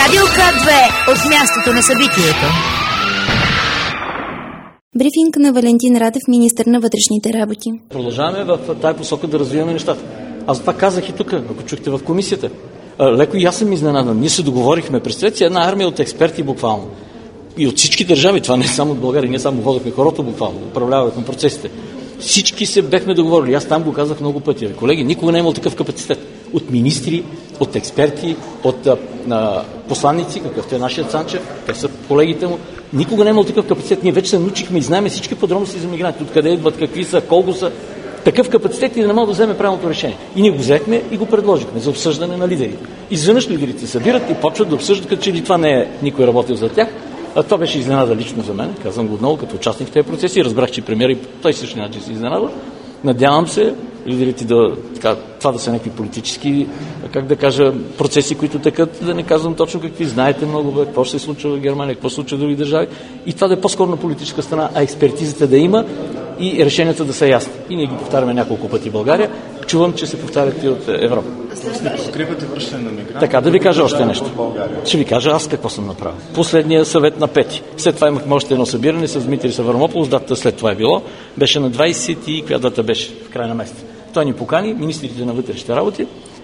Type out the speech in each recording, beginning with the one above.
Радио К2 от мястото на събитието. Брифинг на Валентин Радев, министър на вътрешните работи. Продължаваме в тази посока да развиваме нещата. Аз това казах и тук, ако чухте в комисията. Леко и аз съм изненадан. Ние се договорихме. Представете си една армия от експерти буквално. И от всички държави. Това не е само от България. Ние само водихме хората буквално. Управлявахме процесите. Всички се бехме договорили. Аз там го казах много пъти. Колеги, никога не е имал такъв капацитет. От министри, от експерти, от посланници, какъвто е нашия Цанчев, те са колегите му. Никога не е имал такъв капацитет. Ние вече се научихме и знаем всички подробности за мигранти. Откъде идват, какви са, колко са. Такъв капацитет и да не мога да вземе правилното решение. И ние го взехме и го предложихме за обсъждане на лидерите. Изведнъж лидерите събират и почват да обсъждат, като че ли това не е никой работил за тях. А това беше изненада лично за мен. Казвам го отново като участник в тези процеси. Разбрах, че премиера и той също начин се изненада. Надявам се лидерите това да са някакви политически, процеси, които текат, да не казвам точно какви. Знаете много, какво ще се случва в Германия, какво се случва в други държави. И това да е по-скоро на политическа страна, а експертизата да има и решенията да са ясни. И ние ги повтаряме няколко пъти в България. Чувам, че се повтарят и от Европа. Подкрепяте връщане на мигранти. Така, да ви кажа още нещо. Ще ви кажа аз какво съм направил. Последния съвет на 5. След това имахме още едно събиране с Дмитрий Саврамополос. Датата след това е било. Беше на 20 и коя дата беше? В края на месец. Той ни покани, министрите на вътрешните работи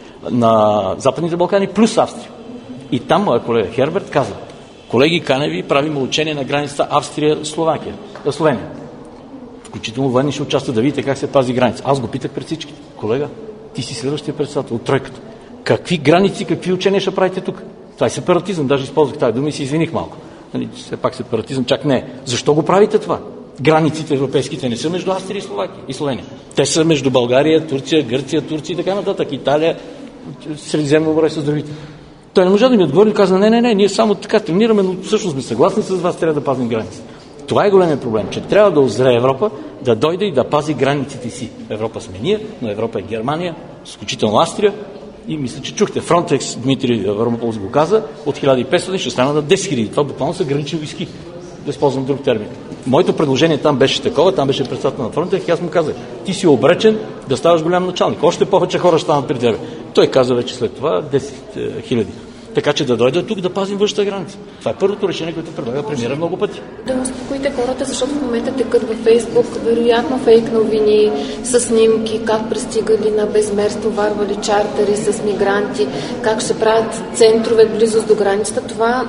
на Западните Балкани плюс Австрия. И там моя колега Херберт каза: колеги, каневи, правим учение на границата Австрия-Словения. Включително военни ще участват да видите как се пази граница. Аз го питах пред всички. Колега, ти си следващия председател от тройката. Какви граници, какви учения ще правите тук? Това е сепаратизъм. Даже използвах тази дума и се извиних малко. Все пак сепаратизъм чак не е. Защо го правите това? Границите европейските не са между Австрия и Словения. Те са между България, Турция, Гърция, Турция и така нататък. Италия, Средиземно море с другите. Той не може да ми отговори и каза: не, ние само така тренираме, но всъщност сме съгласни с вас, трябва да пазим граници. Това е големият проблем, че трябва да озрее Европа, да дойде и да пази границите си. Европа сме ние, но Европа е Германия, изключително Австрия. И мисля, че чухте, Фронтекс, Дмитрий Аврамополос го каза, от 1500 ще стана на 10 000. Това буквално са гранични войски, да използвам друг термин. Моето предложение там беше такова, там беше председател на Фронтекс и аз му казах: ти си обречен да ставаш голям началник. Още повече хора ще станат при тебе. Той каза вече след това 10 000. Така че да дойде тук да пазим външната граница. Това е първото решение, което предлага премиера много пъти. Да успокоите хората, защото в момента текат във Фейсбук вероятно фейк новини с снимки, как пристигали на безмер, стоварвали чартери с мигранти, как ще правят центрове близост до границата. Това,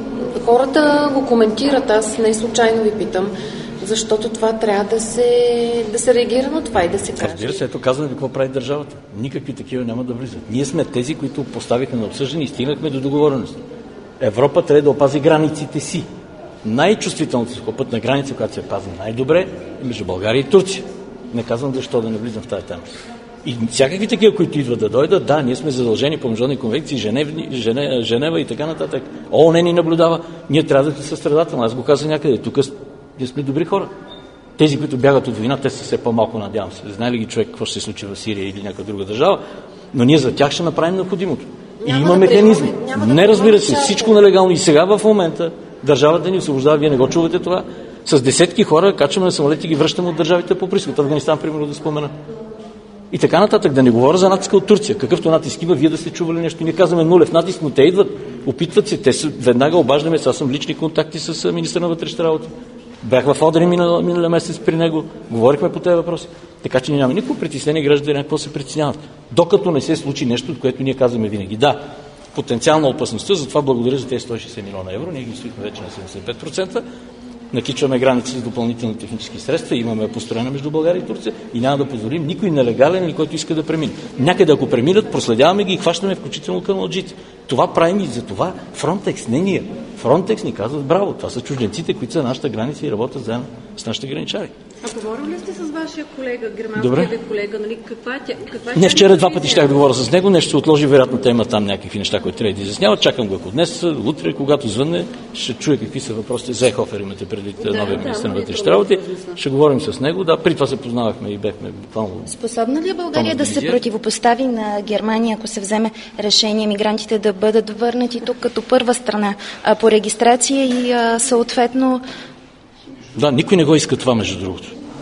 хората го коментират. Аз не случайно ви питам, защото това трябва да се реагира на това и да се каже. Разбира се, ето казваме какво прави държавата. Никакви такива няма да влизат. Ние сме тези, които поставихме на обсъждане и стигнахме до договореност. Европа трябва да опази границите си. Най-чувствителната сухопътна граница, която се пази най-добре, е между България и Турция. Не казвам защо да не влизам в тази тема. И всякакви такива, които идват да дойдат, да, ние сме задължени по международни конвенции, Женева и така нататък. ООН ни наблюдава. Ние трябва да сме състрадателни. Аз го казах някъде. Тук ние сме добри хора. Тези, които бягат от война, те са все по-малко, надявам се. Знае ли ги човек какво ще се случи в Сирия или някаква друга държава? Но ние за тях ще направим необходимото. И има механизми. Не, разбира се, всичко нелегално. И сега в момента държавата ни освобождава, вие не го чувате това, с десетки хора качваме на самолети и ги връщаме от държавите по присход. Афганистан, примерно, да спомена. И така нататък. Да не говоря за натиска от Турция. Какъвто натиск има, вие да сте чували нещо. Ние казваме нулев натиск, но те идват, опитват се. Те са, веднага обаждаме. Аз съм лични контакти с министъра на вътрешните работи. Бях в Одрин миналия месец при него. Говорихме по тези въпроси. Така че няма никакво притеснение граждани, какво се притесняват. Докато не се случи нещо, от което ние казваме винаги. Да, потенциална опасността, затова благодаря за тези 160 милиона евро. Ние ги стоихме вече на 75%. Накичваме граници с допълнителни технически средства, имаме построена между България и Турция и няма да позволим никой нелегален или който иска да премине. Някъде ако преминат, проследяваме ги и хващаме включително каналджици. Това правим и за това Фронтекс, не ние. Фронтекс ни казват браво. Това са чужденците, които са на нашата граница и работят заедно с нашите граничари. А говорили ли сте с вашия колега, германския ви колега, нали? Каква не, вчера два пъти щях да говоря с него, нещо се отложи, вероятно те има там някакви неща, които трябва да изясняват. Чакам го ако днес, утре, когато звънне, ще чуя какви са въпросите. Зехофер имате преди новия министър на вътрешните работи. Ще говорим с него. Да, при това се познавахме и бехме буквално. Способна ли е България да се противопостави на Германия, ако се вземе решение мигрантите да бъдат върнати тук като първа страна по регистрация и съответно... Да, никой не го иска това, между другото.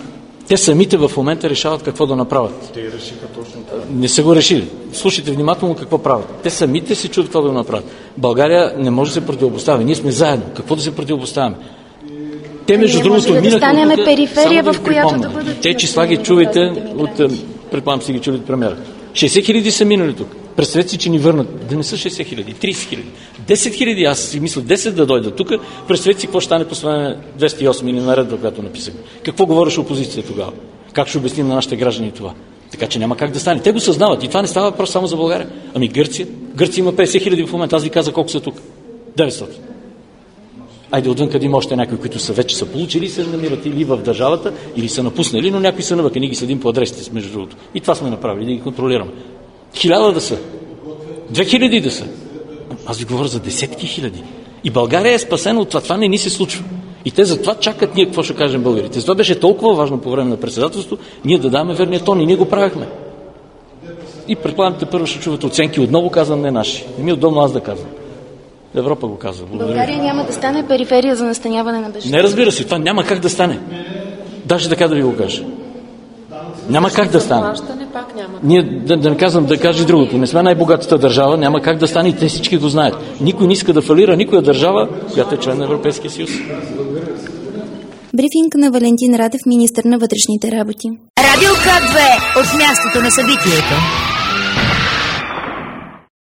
Те самите в момента решават какво да направят. Те решиха точно това. Не са го решили. Слушайте внимателно какво правят. Те самите се чудят какво да го направят. България не може да се противопостави. Ние сме заедно. Какво да се противопоставяме? Те, между другото, да станем периферия, в която да бъдат... Те числа ги чувате от... Предполагам си ги чули от премиера. 60 хиляди са минали тук. Представете си, че ни върнат. Да не са 60 хиляди, 30 хиляди. 10 хиляди, аз си мисля 10 да дойдат тук. Представете си какво ще стане по 208 или наредба, която написахме. Какво говореше опозицията тогава? Как ще обясним на нашите граждани това? Така че няма как да стане. Те го съзнават. И това не става просто само за България. Ами Гърция? Гърция има 50 хиляди в момента. Аз ви казах колко са тук. 900. Айде отвън къде има още някои, които са вече са получили и се намират или в държавата, или са напуснали, но някои са навъка. Ние ги следим по адресите, между другото. И това сме направили, да ги контролираме. 1000 да са. 2000 да са. Аз ви говоря за десетки хиляди. И България е спасена от това. Това не ни се случва. И те затова чакат ние какво ще кажем българите. Това беше толкова важно по време на председателството, ние да даваме верния тон и ние го правихме. И предполагам, първо ще чувате оценки. Отново казвам, не наши. Не ми е удобно аз да казвам. Европа го казва. България няма да стане периферия за настаняване на бежанци. Не, разбира се, това няма как да стане. Даже така да ви го кажа. Няма как да стане. Ние, да не казвам, да кажа другото. Не сме най-богатата държава, няма как да стане и те всички го знаят. Никой не иска да фалира никоя държава, която е член на Европейския съюз. Брифинг на Валентин Радев, министър на вътрешните работи. Радио К2 от мястото на събитието.